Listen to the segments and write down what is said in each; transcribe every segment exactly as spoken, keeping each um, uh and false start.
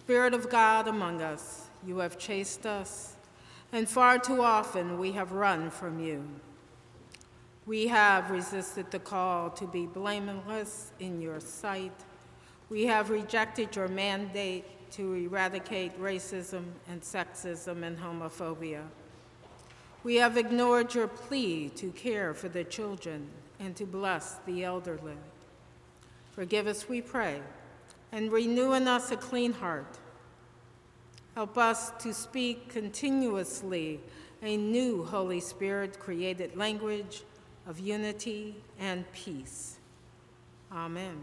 Spirit of God among us, you have chased us, and far too often we have run from you. We have resisted the call to be blameless in your sight. We have rejected your mandate to eradicate racism and sexism and homophobia. We have ignored your plea to care for the children and to bless the elderly. Forgive us, we pray, and renew in us a clean heart. Help us to speak continuously a new Holy Spirit-created language of unity and peace. Amen.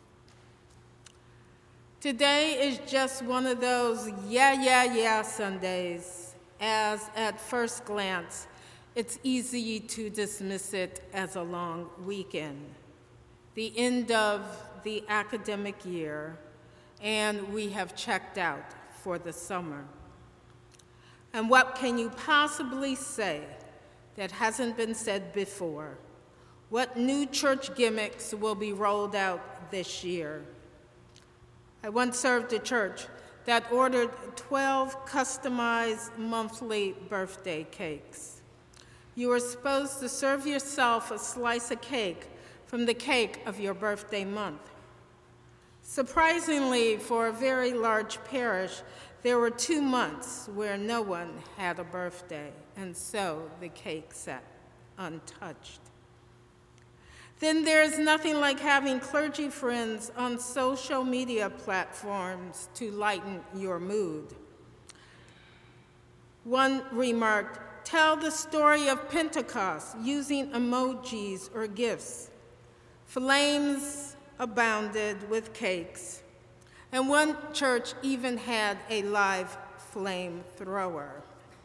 Today is just one of those yeah, yeah, yeah Sundays, as at first glance, it's easy to dismiss it as a long weekend, the end of the academic year, and we have checked out for the summer. And what can you possibly say that hasn't been said before? What new church gimmicks will be rolled out this year? I once served a church that ordered twelve customized monthly birthday cakes. You were supposed to serve yourself a slice of cake from the cake of your birthday month. Surprisingly, for a very large parish, there were two months where no one had a birthday, and so the cake sat untouched. Then there's nothing like having clergy friends on social media platforms to lighten your mood. One remarked, "Tell the story of Pentecost using emojis or GIFs." Flames abounded with cakes, and one church even had a live flamethrower.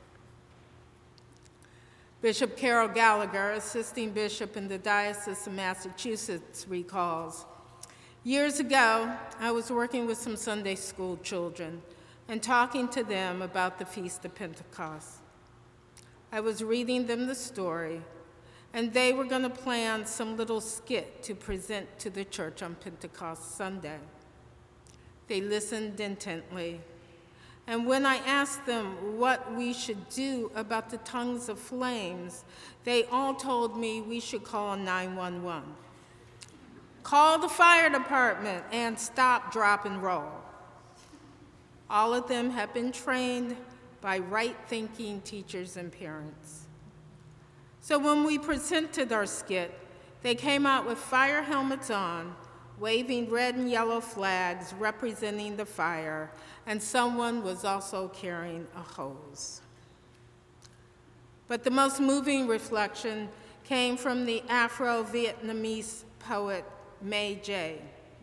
Bishop Carol Gallagher, assisting bishop in the Diocese of Massachusetts, recalls, "Years ago, I was working with some Sunday school children and talking to them about the Feast of Pentecost. I was reading them the story, and they were going to plan some little skit to present to the church on Pentecost Sunday. They listened intently, and when I asked them what we should do about the tongues of flames, they all told me we should call nine one one. Call the fire department and stop, drop, and roll. All of them have been trained by right-thinking teachers and parents. So when we presented our skit, they came out with fire helmets on, waving red and yellow flags representing the fire, and someone was also carrying a hose. But the most moving reflection came from the Afro-Vietnamese poet May J.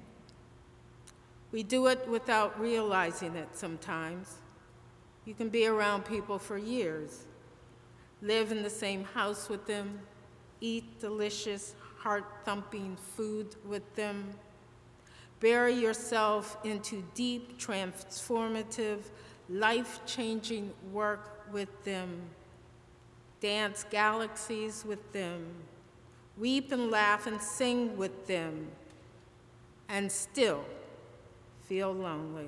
We do it without realizing it sometimes. You can be around people for years, live in the same house with them, eat delicious, heart-thumping food with them, bury yourself into deep, transformative, life-changing work with them, dance galaxies with them, weep and laugh and sing with them, and still feel lonely.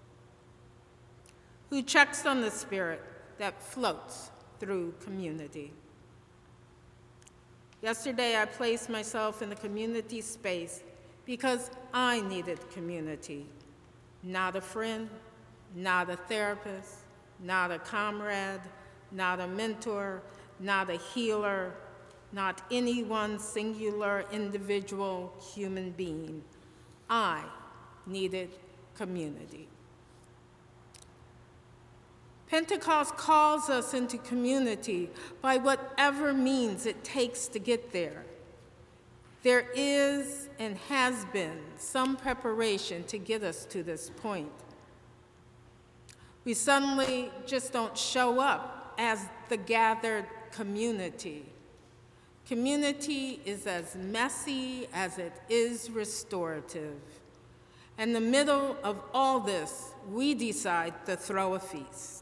Who checks on the spirit that floats through community? Yesterday, I placed myself in the community space because I needed community. Not a friend, not a therapist, not a comrade, not a mentor, not a healer, not any one singular individual human being. I needed community. Pentecost calls us into community by whatever means it takes to get there. There is and has been some preparation to get us to this point. We suddenly just don't show up as the gathered community. Community is as messy as it is restorative. In the middle of all this, we decide to throw a feast.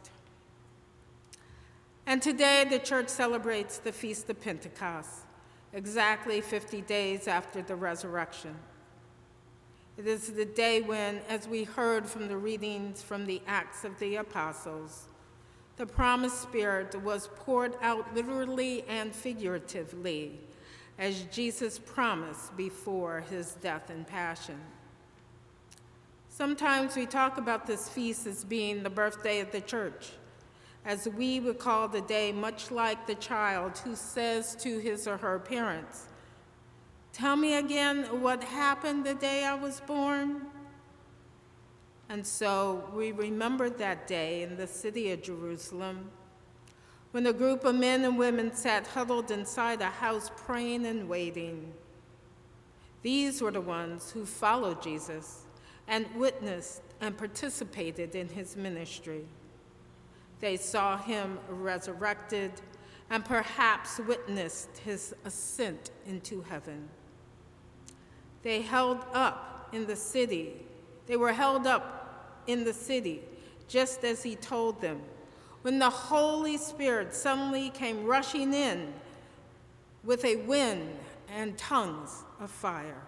And today, the church celebrates the Feast of Pentecost, exactly fifty days after the resurrection. It is the day when, as we heard from the readings from the Acts of the Apostles, the promised Spirit was poured out literally and figuratively, as Jesus promised before his death and passion. Sometimes we talk about this feast as being the birthday of the church, as we would call the day much like the child who says to his or her parents, "Tell me again what happened the day I was born." And so we remember that day in the city of Jerusalem, when a group of men and women sat huddled inside a house praying and waiting. These were the ones who followed Jesus and witnessed and participated in his ministry. They saw him resurrected and perhaps witnessed his ascent into heaven. They held up in the city. They were held up in the city, just as he told them, when the Holy Spirit suddenly came rushing in with a wind and tongues of fire.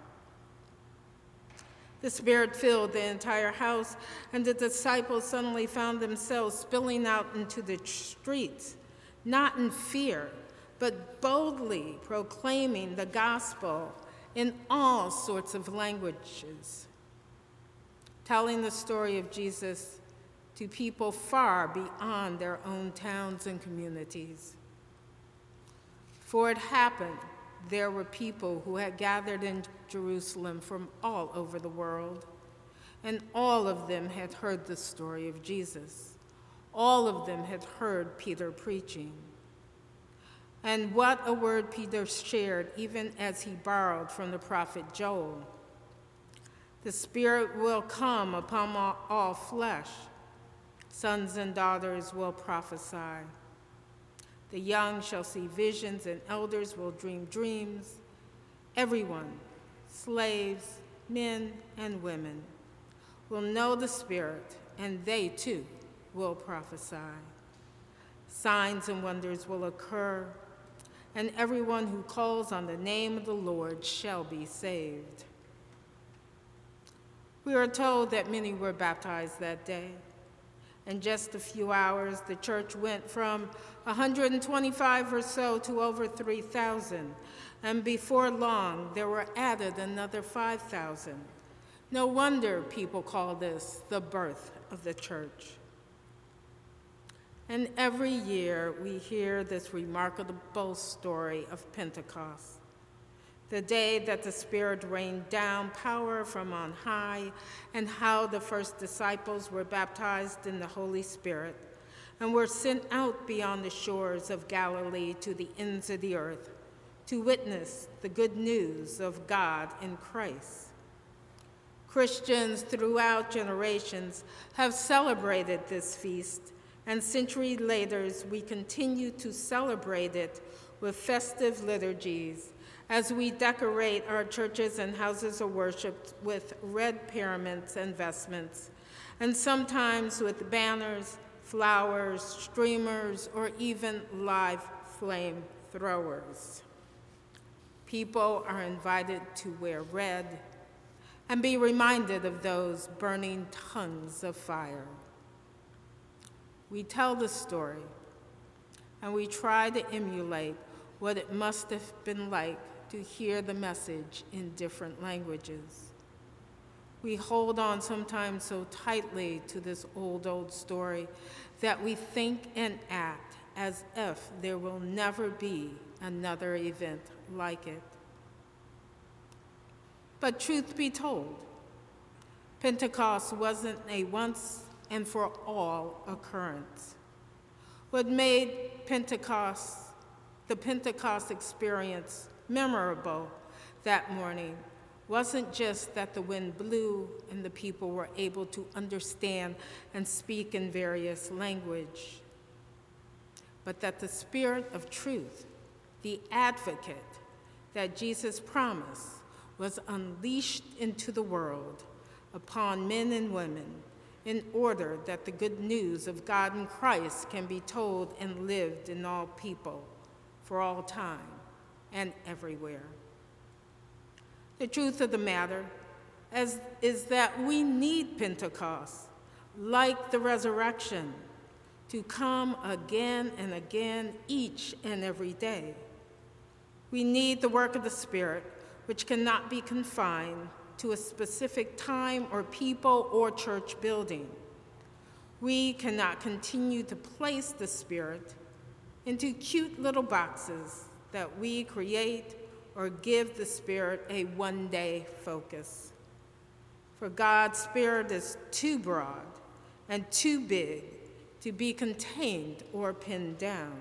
The Spirit filled the entire house, and the disciples suddenly found themselves spilling out into the streets, not in fear, but boldly proclaiming the gospel in all sorts of languages, telling the story of Jesus to people far beyond their own towns and communities. For it happened, there were people who had gathered in Jerusalem from all over the world, and all of them had heard the story of Jesus. All of them had heard Peter preaching. And what a word Peter shared, even as he borrowed from the prophet Joel. The Spirit will come upon all, all flesh. Sons and daughters will prophesy. The young shall see visions, and elders will dream dreams. Everyone, slaves, men, and women, will know the Spirit, and they too will prophesy. Signs and wonders will occur, and everyone who calls on the name of the Lord shall be saved. We are told that many were baptized that day. In just a few hours, the church went from one hundred twenty-five or so to over three thousand, and before long, there were added another five thousand. No wonder people call this the birth of the church. And every year, we hear this remarkable story of Pentecost, the day that the Spirit rained down power from on high, and how the first disciples were baptized in the Holy Spirit and were sent out beyond the shores of Galilee to the ends of the earth to witness the good news of God in Christ. Christians throughout generations have celebrated this feast, and centuries later, we continue to celebrate it with festive liturgies as we decorate our churches and houses of worship with red pyramids and vestments, and sometimes with banners, flowers, streamers, or even live flame throwers. People are invited to wear red and be reminded of those burning tongues of fire. We tell the story, and we try to emulate what it must have been like to hear the message in different languages. We hold on sometimes so tightly to this old, old story that we think and act as if there will never be another event like it. But truth be told, Pentecost wasn't a once and for all occurrence. What made Pentecost, the Pentecost experience, memorable that morning wasn't just that the wind blew and the people were able to understand and speak in various language, but that the Spirit of truth, the advocate that Jesus promised, was unleashed into the world upon men and women in order that the good news of God in Christ can be told and lived in all people for all time and everywhere. The truth of the matter as, is that we need Pentecost, like the resurrection, to come again and again each and every day. We need the work of the Spirit, which cannot be confined to a specific time or people or church building. We cannot continue to place the Spirit into cute little boxes that we create or give the Spirit a one-day focus. For God's Spirit is too broad and too big to be contained or pinned down.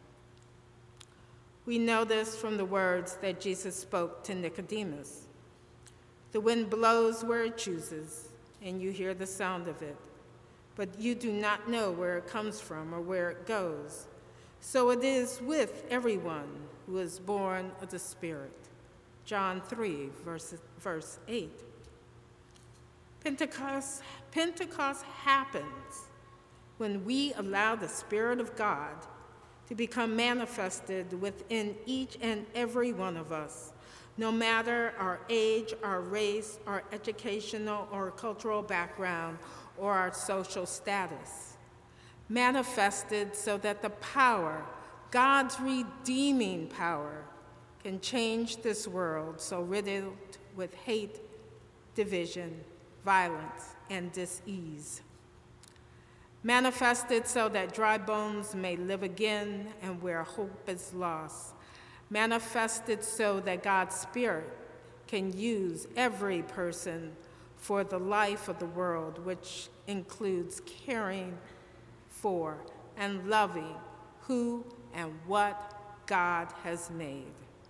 We know this from the words that Jesus spoke to Nicodemus. The wind blows where it chooses, and you hear the sound of it, but you do not know where it comes from or where it goes. So it is with everyone who is born of the Spirit. John three, verse, verse eight. Pentecost, Pentecost happens when we allow the Spirit of God to become manifested within each and every one of us, no matter our age, our race, our educational or cultural background, or our social status. Manifested so that the power, God's redeeming power, can change this world so riddled with hate, division, violence, and dis-ease. Manifested so that dry bones may live again and where hope is lost. Manifested so that God's Spirit can use every person for the life of the world, which includes caring for and loving who and what God has made.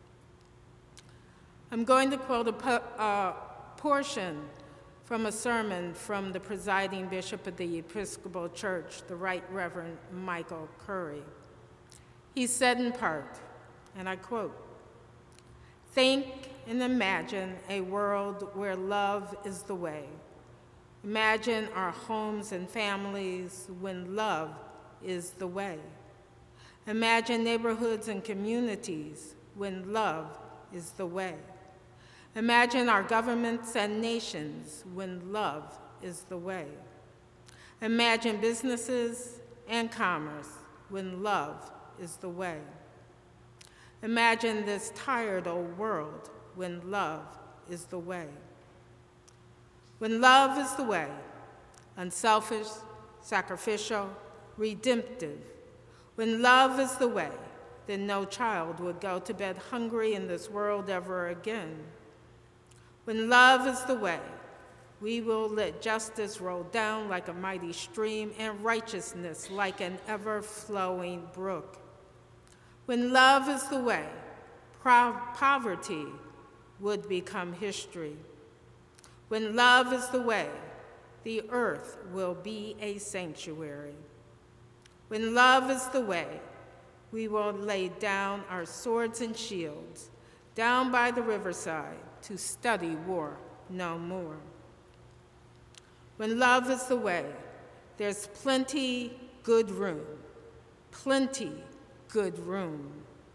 I'm going to quote a po- uh, portion from a sermon from the presiding bishop of the Episcopal Church, the Right Reverend Michael Curry. He said in part, and I quote, "Think and imagine a world where love is the way. Imagine our homes and families when love is the way. Imagine neighborhoods and communities when love is the way. Imagine our governments and nations when love is the way. Imagine businesses and commerce when love is the way. Imagine this tired old world when love is the way. When love is the way, unselfish, sacrificial, redemptive, when love is the way, then no child would go to bed hungry in this world ever again. When love is the way, we will let justice roll down like a mighty stream and righteousness like an ever-flowing brook. When love is the way, pro- poverty would become history. When love is the way, the earth will be a sanctuary. When love is the way, we will lay down our swords and shields down by the riverside to study war no more. When love is the way, there's plenty good room, plenty good room.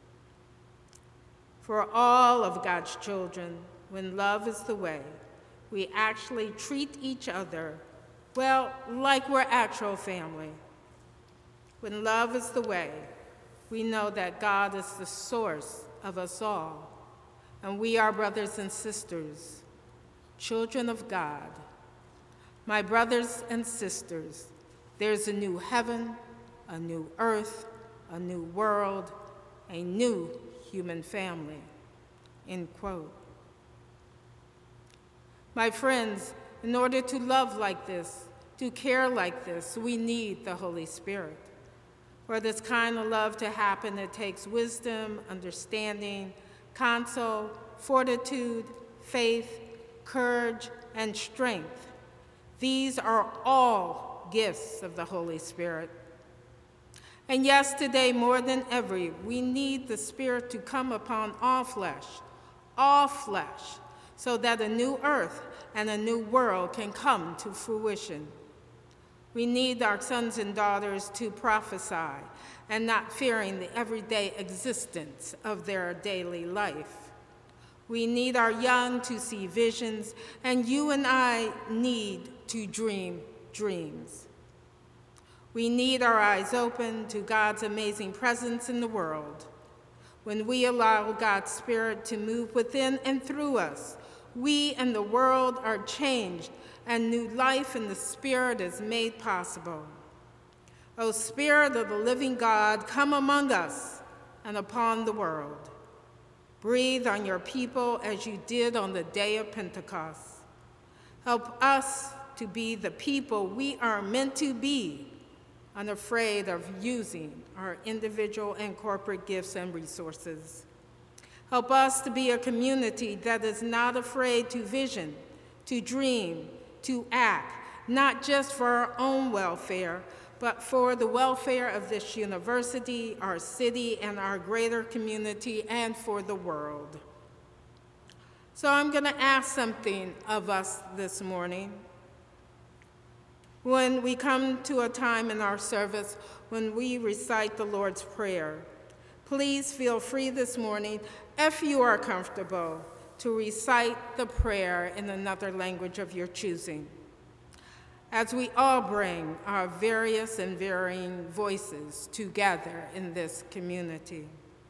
For all of God's children, when love is the way, we actually treat each other, well, like we're actual family. When love is the way, we know that God is the source of us all, and we are brothers and sisters, children of God. My brothers and sisters, there's a new heaven, a new earth, a new world, a new human family, end quote. My friends, in order to love like this, to care like this, we need the Holy Spirit. For this kind of love to happen, it takes wisdom, understanding, counsel, fortitude, faith, courage, and strength. These are all gifts of the Holy Spirit. And yes, today more than ever, we need the Spirit to come upon all flesh, all flesh, so that a new earth and a new world can come to fruition. We need our sons and daughters to prophesy and not fearing the everyday existence of their daily life. We need our young to see visions, and you and I need to dream dreams. We need our eyes open to God's amazing presence in the world. When we allow God's Spirit to move within and through us, we and the world are changed, and new life in the Spirit is made possible. O Spirit of the living God, come among us and upon the world. Breathe on your people as you did on the day of Pentecost. Help us to be the people we are meant to be, unafraid of using our individual and corporate gifts and resources. Help us to be a community that is not afraid to vision, to dream, to act, not just for our own welfare, but for the welfare of this university, our city, and our greater community, and for the world. So I'm going to ask something of us this morning. When we come to a time in our service when we recite the Lord's Prayer, please feel free this morning, if you are comfortable, to recite the prayer in another language of your choosing, as we all bring our various and varying voices together in this community.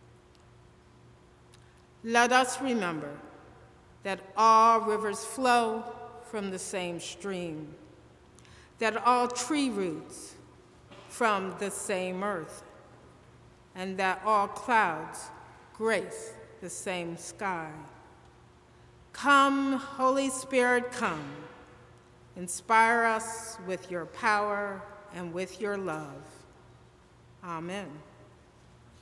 Let us remember that all rivers flow from the same stream, that all tree roots from the same earth, and that all clouds grace the same sky. Come, Holy Spirit, come. Inspire us with your power and with your love. Amen.